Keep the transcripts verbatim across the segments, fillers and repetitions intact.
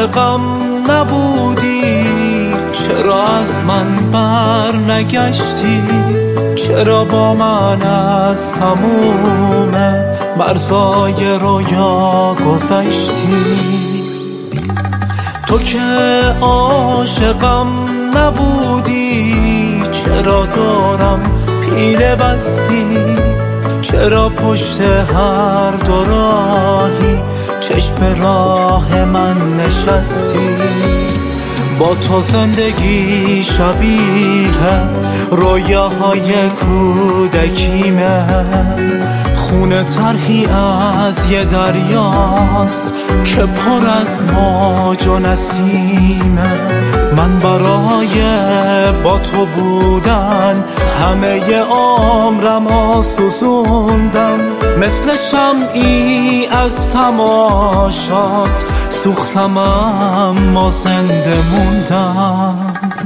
عاشقم نبودی، چرا از من بر نگشتی؟ چرا با من از تموم مرزای رویا گذشتی؟ تو که عاشقم نبودی، چرا دارم پیله بستی؟ چرا پشت هر دو راهی چشم راه من نشستی؟ با تو زندگی شبیه رویاهای کودکیمه، خونه طرحی از یه دریاست که پر از موج و نسیمه. من برای با تو بودن همه عمرم سوزوندم، مثل شمعی از تماشات سوختم اما زنده موندم.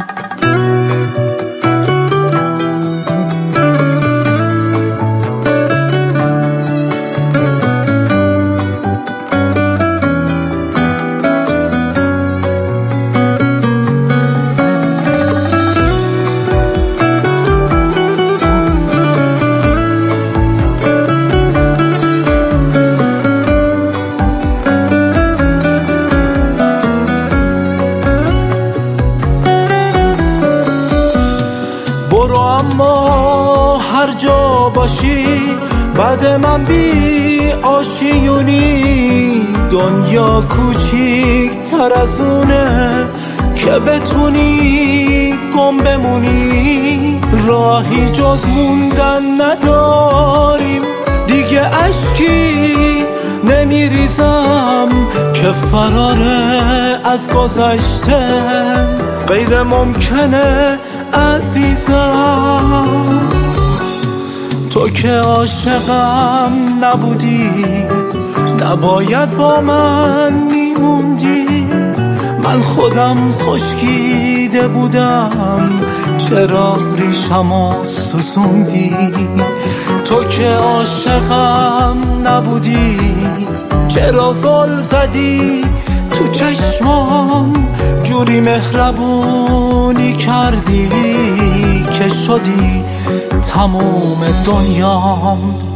برو اما هر جا باشی بعد من بی آشیونی، دنیا کوچیک تر از اونه که بتونی گم بمونی. راهی جز موندن نداریم دیگه، اشکی نمیریزم که فراره از گذشته غیر ممکنه عزیزم. تو که عاشقم نبودی، نباید با من میموندی. من خودم خشکیده بودم، چرا ریشمو سوزوندی؟ تو که عاشقم نبودی، چرا زل زدی تو چشمام؟ جوری مهربونی کردی که شدی تموم دنیام.